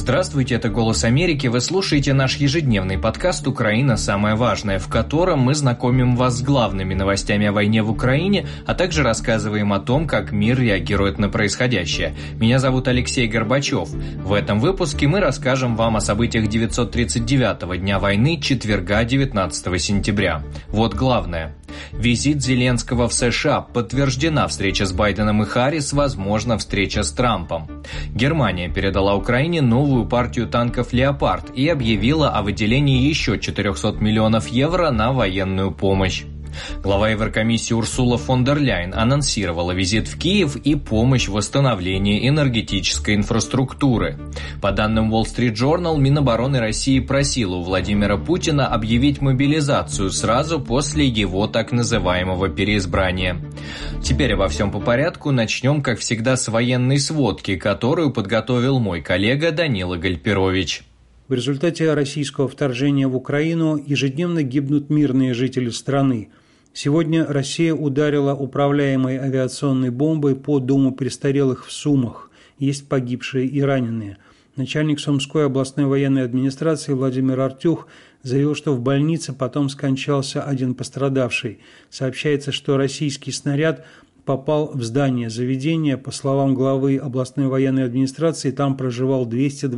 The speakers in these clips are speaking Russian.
Здравствуйте, это «Голос Америки». Вы слушаете наш ежедневный подкаст «Украина. Самое важное», в котором мы знакомим вас с главными новостями о войне в Украине, а также рассказываем о том, как мир реагирует на происходящее. Меня зовут Алексей Горбачев. В этом выпуске мы расскажем вам о событиях 939-го дня войны, четверга, 19 сентября. Вот главное. Визит Зеленского в США. Подтверждена встреча с Байденом и Харрис, возможно, встреча с Трампом. Германия передала Украине новую партию танков «Леопард» и объявила о выделении еще 400 миллионов евро на военную помощь. Глава Еврокомиссии Урсула фон дер Ляйен анонсировала визит в Киев и помощь в восстановлении энергетической инфраструктуры. По данным Wall Street Journal, Минобороны России просила у Владимира Путина объявить мобилизацию сразу после его так называемого переизбрания. Теперь обо всем по порядку. Начнем, как всегда, с военной сводки, которую подготовил мой коллега Данила Гальперович. В результате российского вторжения в Украину ежедневно гибнут мирные жители страны. Сегодня Россия ударила управляемой авиационной бомбой по дому престарелых в Сумах. Есть погибшие и раненые. Начальник Сумской областной военной администрации Владимир Артюх заявил, что в больнице потом скончался один пострадавший. Сообщается, что российский снаряд попал в здание заведения. По словам главы областной военной администрации, там проживал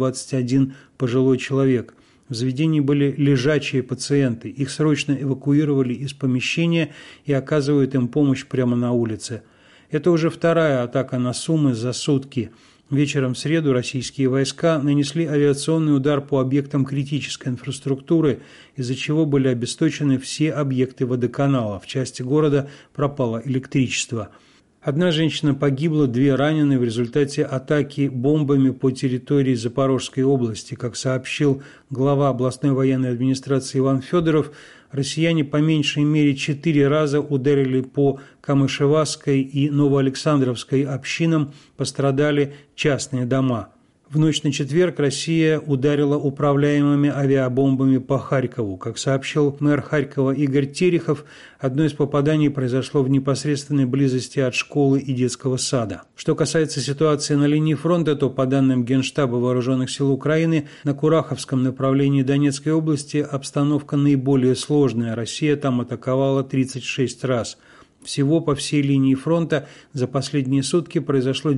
221 пожилой человек. В заведении были лежачие пациенты. Их срочно эвакуировали из помещения и оказывают им помощь прямо на улице. Это уже вторая атака на Сумы за сутки. Вечером в среду российские войска нанесли авиационный удар по объектам критической инфраструктуры, из-за чего были обесточены все объекты водоканала. В части города пропало электричество. Одна женщина погибла, 2 ранены в результате атаки бомбами по территории Запорожской области. Как сообщил глава областной военной администрации Иван Федоров, россияне по меньшей мере 4 раза ударили по Камышевасской и Новоалександровской общинам, пострадали частные дома. В ночь на четверг Россия ударила управляемыми авиабомбами по Харькову. Как сообщил мэр Харькова Игорь Терехов, одно из попаданий произошло в непосредственной близости от школы и детского сада. Что касается ситуации на линии фронта, то по данным Генштаба Вооруженных сил Украины, на Кураховском направлении Донецкой области обстановка наиболее сложная. Россия там атаковала 36 раз. Всего по всей линии фронта за последние сутки произошло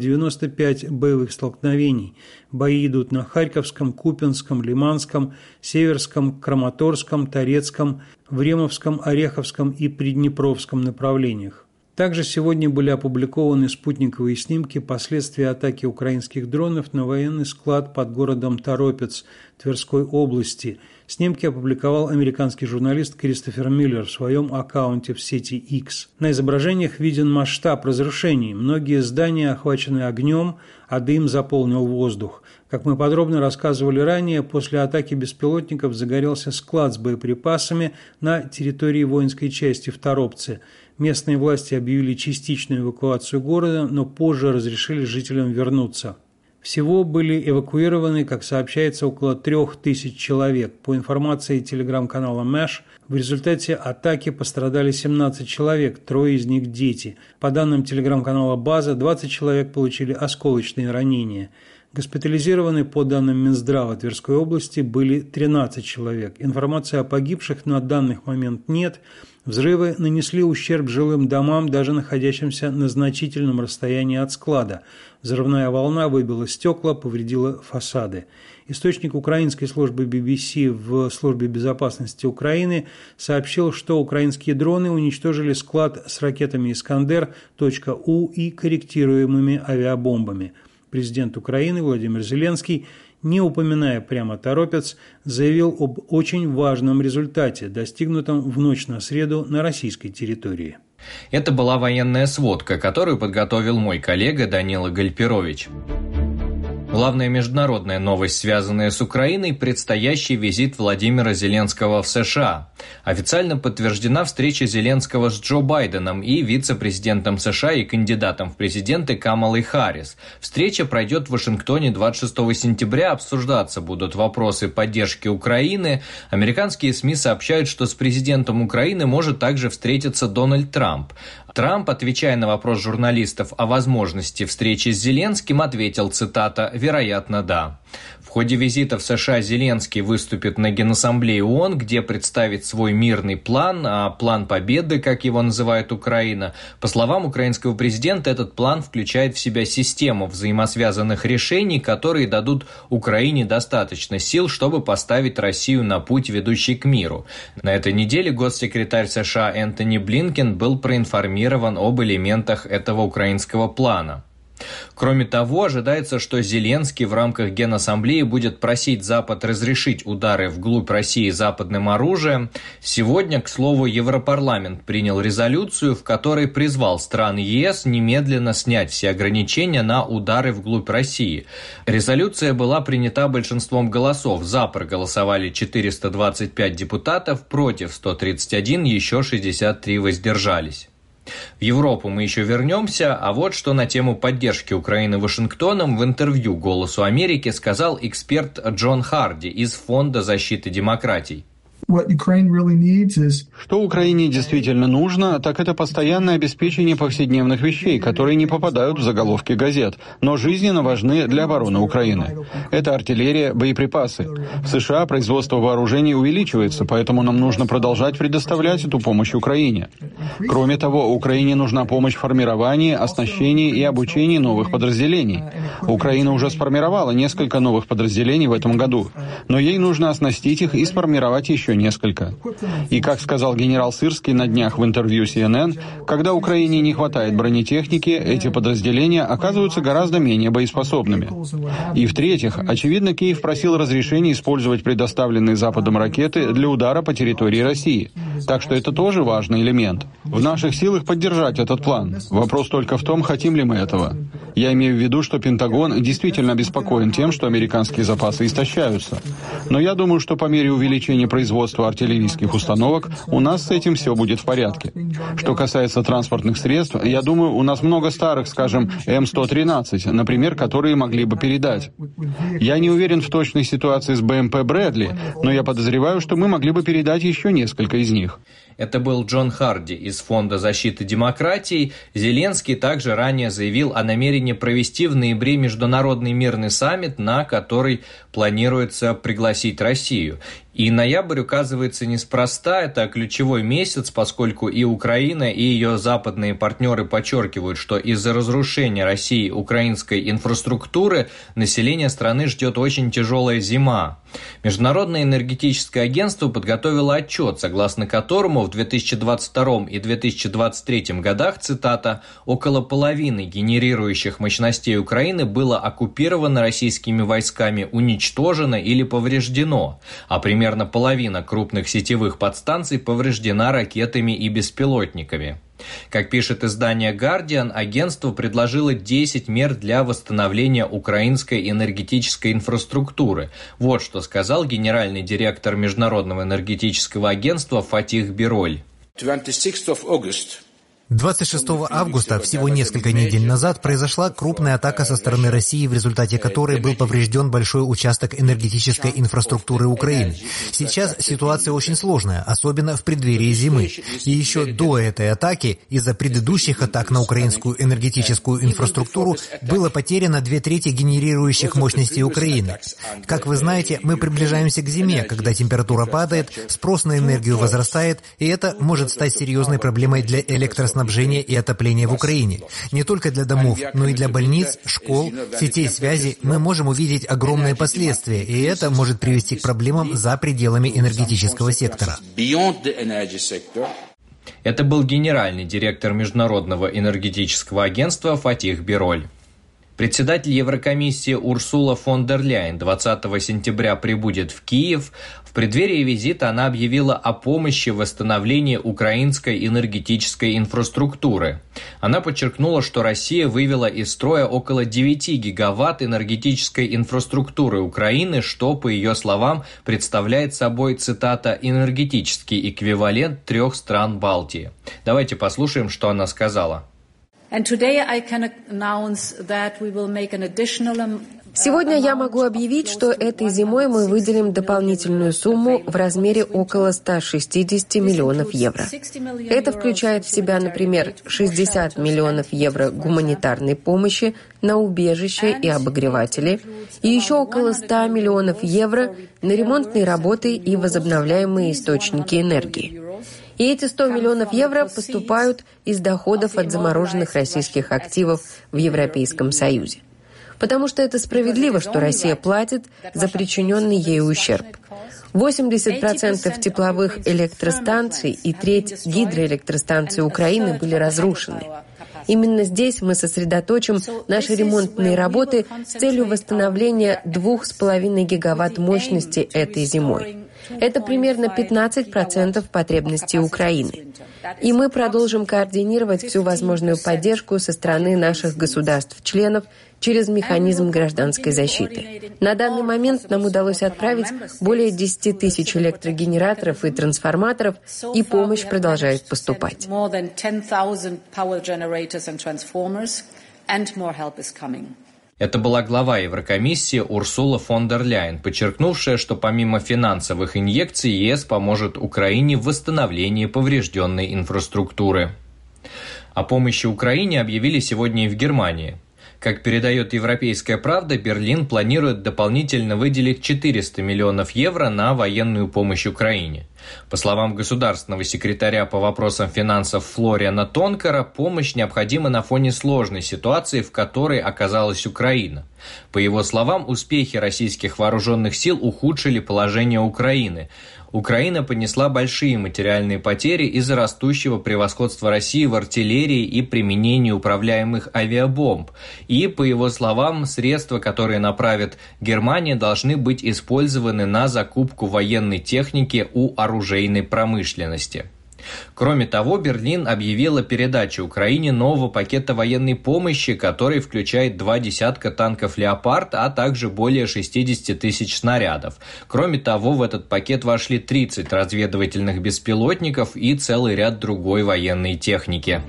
95 боевых столкновений. Бои идут на Харьковском, Купянском, Лиманском, Северском, Краматорском, Торецком, Времовском, Ореховском и Приднепровском направлениях. Также сегодня были опубликованы спутниковые снимки последствий атаки украинских дронов на военный склад под городом Торопец Тверской области. Снимки опубликовал американский журналист Кристофер Миллер в своем аккаунте в сети X. На изображениях виден масштаб разрушений. Многие здания охвачены огнем, а дым заполнил воздух. Как мы подробно рассказывали ранее, после атаки беспилотников загорелся склад с боеприпасами на территории воинской части в Торопце. Местные власти объявили частичную эвакуацию города, но позже разрешили жителям вернуться. Всего были эвакуированы, как сообщается, около 3000 человек. По информации телеграм-канала Мэш, в результате атаки пострадали 17 человек, 3 из них дети. По данным телеграм-канала База, 20 человек получили осколочные ранения. Госпитализированы, по данным Минздрава Тверской области, были 13 человек. Информации о погибших на данный момент нет. Взрывы нанесли ущерб жилым домам, даже находящимся на значительном расстоянии от склада. Взрывная волна выбила стекла, повредила фасады. Источник украинской службы BBC в Службе безопасности Украины сообщил, что украинские дроны уничтожили склад с ракетами «Искандер.У» и корректируемыми авиабомбами. Президент Украины Владимир Зеленский, не упоминая прямо Торопец, заявил об очень важном результате, достигнутом в ночь на среду на российской территории. Это была военная сводка, которую подготовил мой коллега Данила Гальперович. Главная международная новость, связанная с Украиной – предстоящий визит Владимира Зеленского в США. Официально подтверждена встреча Зеленского с Джо Байденом и вице-президентом США и кандидатом в президенты Камалой Харрис. Встреча пройдет в Вашингтоне 26 сентября, обсуждаться будут вопросы поддержки Украины. Американские СМИ сообщают, что с президентом Украины может также встретиться Дональд Трамп. Трамп, отвечая на вопрос журналистов о возможности встречи с Зеленским, ответил, цитата, «Вероятно, да». В ходе визита в США Зеленский выступит на Генассамблее ООН, где представит свой мирный план, план победы, как его называет Украина. По словам украинского президента, этот план включает в себя систему взаимосвязанных решений, которые дадут Украине достаточно сил, чтобы поставить Россию на путь, ведущий к миру. На этой неделе госсекретарь США Энтони Блинкен был проинформирован об элементах этого украинского плана. Кроме того, ожидается, что Зеленский в рамках Генассамблеи будет просить Запад разрешить удары вглубь России западным оружием. Сегодня, к слову, Европарламент принял резолюцию, в которой призвал страны ЕС немедленно снять все ограничения на удары вглубь России. Резолюция была принята большинством голосов. За проголосовали 425 депутатов, против 131, еще 63 воздержались. В Европу мы еще вернемся, а вот что на тему поддержки Украины Вашингтоном в интервью «Голосу Америки» сказал эксперт Джон Харди из Фонда защиты демократий. Что Украине действительно нужно, так это постоянное обеспечение повседневных вещей, которые не попадают в заголовки газет, но жизненно важны для обороны Украины. Это артиллерия, боеприпасы. В США производство вооружений увеличивается, поэтому нам нужно продолжать предоставлять эту помощь Украине. Кроме того, Украине нужна помощь в формировании, оснащении и обучении новых подразделений. Украина уже сформировала несколько новых подразделений в этом году, но ей нужно оснастить их и сформировать еще несколько. И, как сказал генерал Сырский на днях в интервью CNN, когда Украине не хватает бронетехники, эти подразделения оказываются гораздо менее боеспособными. И, в-третьих, очевидно, Киев просил разрешения использовать предоставленные Западом ракеты для удара по территории России. Так что это тоже важный элемент. В наших силах поддержать этот план. Вопрос только в том, хотим ли мы этого. Я имею в виду, что Пентагон действительно обеспокоен тем, что американские запасы истощаются. Но я думаю, что по мере увеличения производства артиллерийских установок у нас с этим все будет в порядке. Что касается транспортных средств, я думаю, у нас много старых, скажем, М113, например, которые могли бы передать. Я не уверен в точной ситуации с БМП «Брэдли», но я подозреваю, что мы могли бы передать еще несколько из них. Это был Джон Харди из Фонда защиты демократий. Зеленский также ранее заявил о намерении провести в ноябре международный мирный саммит, на который планируется пригласить Россию. И ноябрь указывается неспроста, это ключевой месяц, поскольку и Украина, и ее западные партнеры подчеркивают, что из-за разрушения России украинской инфраструктуры население страны ждет очень тяжелая зима. Международное энергетическое агентство подготовило отчет, согласно которому в 2022 и 2023 годах, цитата, около половины генерирующих мощностей Украины было оккупировано российскими войсками, уничтожено или повреждено, а примерно половина крупных сетевых подстанций повреждена ракетами и беспилотниками. Как пишет издание «Гардиан», агентство предложило 10 мер для восстановления украинской энергетической инфраструктуры. Вот что сказал генеральный директор Международного энергетического агентства Фатих Бироль. 26 августа, всего несколько недель назад, произошла крупная атака со стороны России, в результате которой был поврежден большой участок энергетической инфраструктуры Украины. Сейчас ситуация очень сложная, особенно в преддверии зимы. И еще до этой атаки, из-за предыдущих атак на украинскую энергетическую инфраструктуру, было потеряно 2/3 генерирующих мощностей Украины. Как вы знаете, мы приближаемся к зиме, когда температура падает, спрос на энергию возрастает, и это может стать серьезной проблемой для электроснабжения и отопления в Украине. Не только для домов, но и для больниц, школ, сетей связи мы можем увидеть огромные последствия, и это может привести к проблемам за пределами энергетического сектора. Это был генеральный директор Международного энергетического агентства Фатих Бироль. Председатель Еврокомиссии Урсула фон дер Ляйен 20 сентября прибудет в Киев. В преддверии визита она объявила о помощи в восстановлении украинской энергетической инфраструктуры. Она подчеркнула, что Россия вывела из строя около 9 гигаватт энергетической инфраструктуры Украины, что, по ее словам, представляет собой, цитата, «энергетический эквивалент 3 стран Балтии». Давайте послушаем, что она сказала. Сегодня я могу объявить, что этой зимой мы выделим дополнительную сумму в размере около 160 миллионов евро. Это включает в себя, например, 60 миллионов евро гуманитарной помощи на убежище и обогреватели, и еще около 100 миллионов евро на ремонтные работы и возобновляемые источники энергии. И эти 100 миллионов евро поступают из доходов от замороженных российских активов в Европейском Союзе. Потому что это справедливо, что Россия платит за причиненный ей ущерб. 80% тепловых электростанций и треть гидроэлектростанций Украины были разрушены. Именно здесь мы сосредоточим наши ремонтные работы с целью восстановления 2,5 гигаватт мощности этой зимой. Это примерно 15% потребностей Украины. И мы продолжим координировать всю возможную поддержку со стороны наших государств-членов через механизм гражданской защиты. На данный момент нам удалось отправить более 10 тысяч электрогенераторов и трансформаторов, и помощь продолжает поступать. Это была глава Еврокомиссии Урсула фон дер Ляйен, подчеркнувшая, что помимо финансовых инъекций ЕС поможет Украине в восстановлении поврежденной инфраструктуры. О помощи Украине объявили сегодня и в Германии. Как передает «Европейская правда», Берлин планирует дополнительно выделить 400 миллионов евро на военную помощь Украине. По словам государственного секретаря по вопросам финансов Флориана Тонкера, помощь необходима на фоне сложной ситуации, в которой оказалась Украина. По его словам, успехи российских вооруженных сил ухудшили положение Украины. Украина понесла большие материальные потери из-за растущего превосходства России в артиллерии и применении управляемых авиабомб. И, по его словам, средства, которые направит Германия, должны быть использованы на закупку военной техники у оружейной промышленности. Кроме того, Берлин объявил о передаче Украине нового пакета военной помощи, который включает 2 десятка танков «Леопард», а также более 60 тысяч снарядов. Кроме того, в этот пакет вошли 30 разведывательных беспилотников и целый ряд другой военной техники.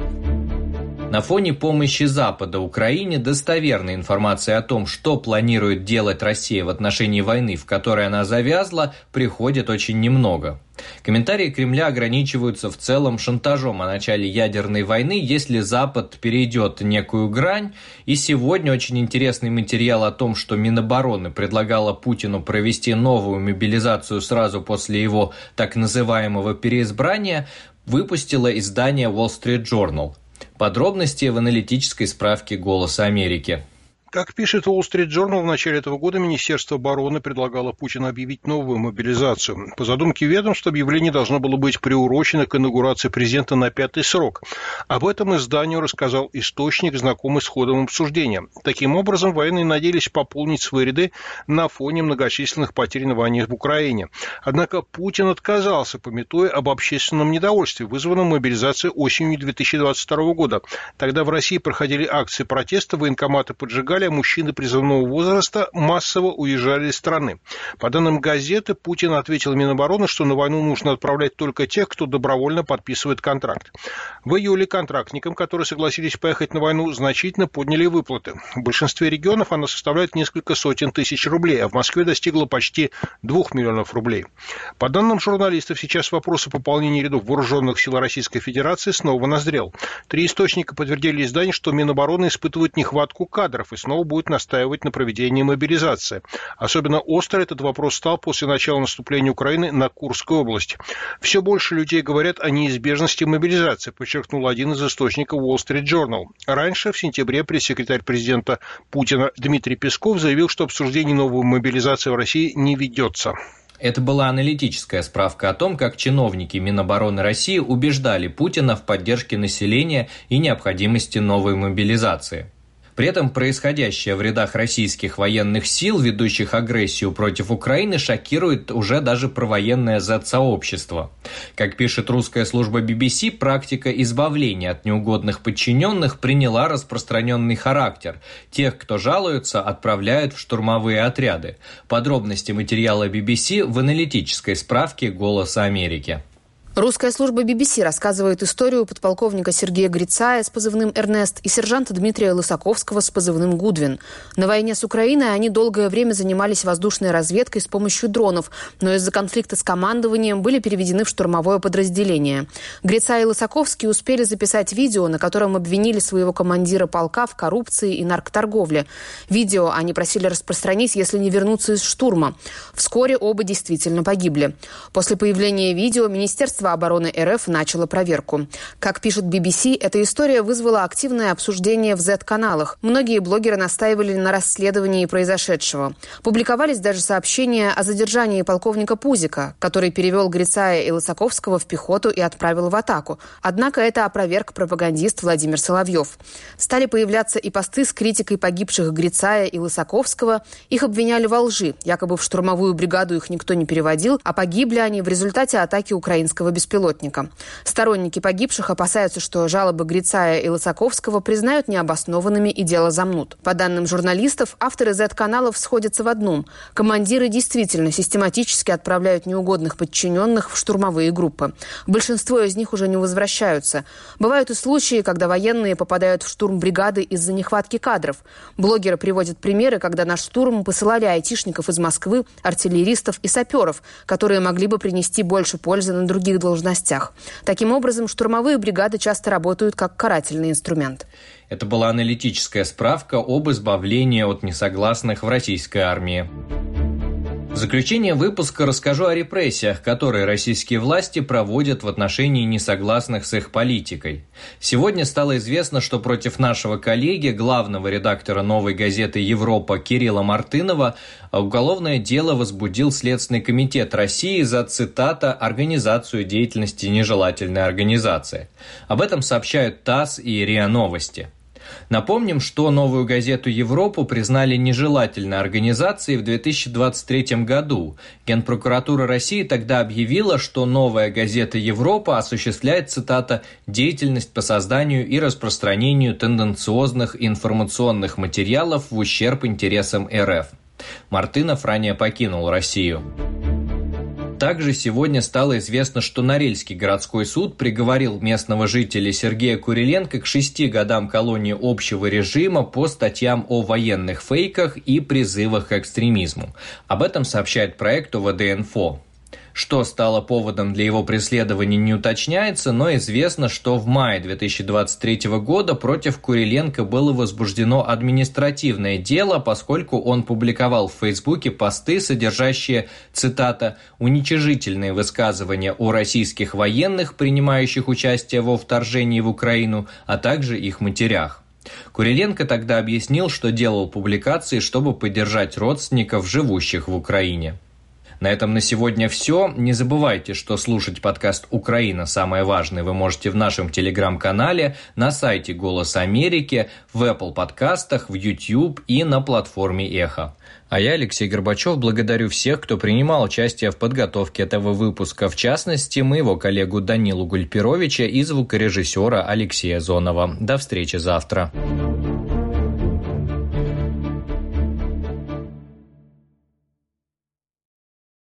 На фоне помощи Запада Украине достоверной информации о том, что планирует делать Россия в отношении войны, в которой она завязла, приходит очень немного. Комментарии Кремля ограничиваются в целом шантажом о начале ядерной войны, если Запад перейдет некую грань. И сегодня очень интересный материал о том, что Минобороны предлагала Путину провести новую мобилизацию сразу после его так называемого переизбрания, выпустило издание Wall Street Journal. Подробности в аналитической справке «Голоса Америки». Как пишет Wall Street Journal, в начале этого года Министерство обороны предлагало Путину объявить новую мобилизацию. По задумке ведомства, объявление должно было быть приурочено к инаугурации президента на 5-й срок. Об этом изданию рассказал источник, знакомый с ходом обсуждения. Таким образом, военные надеялись пополнить свои ряды на фоне многочисленных потерь на войне в Украине. Однако Путин отказался, памятуя об общественном недовольстве, вызванном мобилизацией осенью 2022 года. Тогда в России проходили акции протеста, военкоматы поджигали, а мужчины призывного возраста массово уезжали из страны. По данным газеты, Путин ответил Минобороны, что на войну нужно отправлять только тех, кто добровольно подписывает контракт. В июле контрактникам, которые согласились поехать на войну, значительно подняли выплаты. В большинстве регионов она составляет несколько сотен тысяч рублей, а в Москве достигла почти 2 миллионов рублей. По данным журналистов, сейчас вопрос о пополнении рядов вооруженных сил Российской Федерации снова назрел. 3 источника подтвердили изданию, что Минобороны испытывает нехватку кадров и снова будет настаивать на проведении мобилизации. Особенно остро этот вопрос стал после начала наступления Украины на Курскую область. Все больше людей говорят о неизбежности мобилизации, подчеркнул один из источников Wall Street Journal. Раньше, в сентябре, пресс-секретарь президента Путина Дмитрий Песков заявил, что обсуждение новой мобилизации в России не ведется. Это была аналитическая справка о том, как чиновники Минобороны России убеждали Путина в поддержке населения и необходимости новой мобилизации. При этом происходящее в рядах российских военных сил, ведущих агрессию против Украины, шокирует уже даже провоенное Z-сообщество. Как пишет русская служба BBC, практика избавления от неугодных подчиненных приняла распространенный характер. Тех, кто жалуется, отправляют в штурмовые отряды. Подробности материала BBC в аналитической справке «Голоса Америки». Русская служба BBC рассказывает историю подполковника Сергея Грицая с позывным «Эрнест» и сержанта Дмитрия Лысаковского с позывным «Гудвин». На войне с Украиной они долгое время занимались воздушной разведкой с помощью дронов, но из-за конфликта с командованием были переведены в штурмовое подразделение. Грицай и Лысаковский успели записать видео, на котором обвинили своего командира полка в коррупции и наркоторговле. Видео они просили распространить, если не вернутся из штурма. Вскоре оба действительно погибли. После появления видео Министерство обороны РФ начало проверку. Как пишет BBC, эта история вызвала активное обсуждение в Z-каналах. Многие блогеры настаивали на расследовании произошедшего. Публиковались даже сообщения о задержании полковника Пузика, который перевел Грицая и Лысаковского в пехоту и отправил в атаку. Однако это опроверг пропагандист Владимир Соловьев. Стали появляться и посты с критикой погибших Грицая и Лысаковского. Их обвиняли во лжи. Якобы в штурмовую бригаду их никто не переводил, а погибли они в результате атаки украинского беспилотника. Сторонники погибших опасаются, что жалобы Грицая и Лысаковского признают необоснованными и дело замнут. По данным журналистов, авторы Z-каналов сходятся в одном. Командиры действительно систематически отправляют неугодных подчиненных в штурмовые группы. Большинство из них уже не возвращаются. Бывают и случаи, когда военные попадают в штурм бригады из-за нехватки кадров. Блогеры приводят примеры, когда на штурм посылали айтишников из Москвы, артиллеристов и саперов, которые могли бы принести больше пользы на других должностях. Таким образом, штурмовые бригады часто работают как карательный инструмент. Это была аналитическая справка об избавлении от несогласных в российской армии. В заключение выпуска расскажу о репрессиях, которые российские власти проводят в отношении несогласных с их политикой. Сегодня стало известно, что против нашего коллеги, главного редактора «Новой газеты Европа» Кирилла Мартынова, уголовное дело возбудил Следственный комитет России за, цитата, «организацию деятельности нежелательной организации». Об этом сообщают ТАСС и РИА Новости. Напомним, что «Новую газету Европу» признали нежелательной организацией в 2023 году. Генпрокуратура России тогда объявила, что «Новая газета Европа» осуществляет, цитата, «деятельность по созданию и распространению тенденциозных информационных материалов в ущерб интересам РФ». Мартынов ранее покинул Россию. Также сегодня стало известно, что Норильский городской суд приговорил местного жителя Сергея Куриленко к 6 годам колонии общего режима по статьям о военных фейках и призывах к экстремизму. Об этом сообщает проект ОВД-Инфо. Что стало поводом для его преследования, не уточняется, но известно, что в мае 2023 года против Куриленко было возбуждено административное дело, поскольку он публиковал в Фейсбуке посты, содержащие, цитата, «уничижительные высказывания о российских военных, принимающих участие во вторжении в Украину, а также их матерях». Куриленко тогда объяснил, что делал публикации, чтобы поддержать родственников, живущих в Украине. На этом на сегодня все. Не забывайте, что слушать подкаст «Украина. Самое важное» вы можете в нашем телеграм-канале, на сайте «Голос Америки», в Apple подкастах, в YouTube и на платформе «Эхо». А я, Алексей Горбачев, благодарю всех, кто принимал участие в подготовке этого выпуска, в частности, моего коллегу Данилу Гульперовича и звукорежиссера Алексея Зонова. До встречи завтра.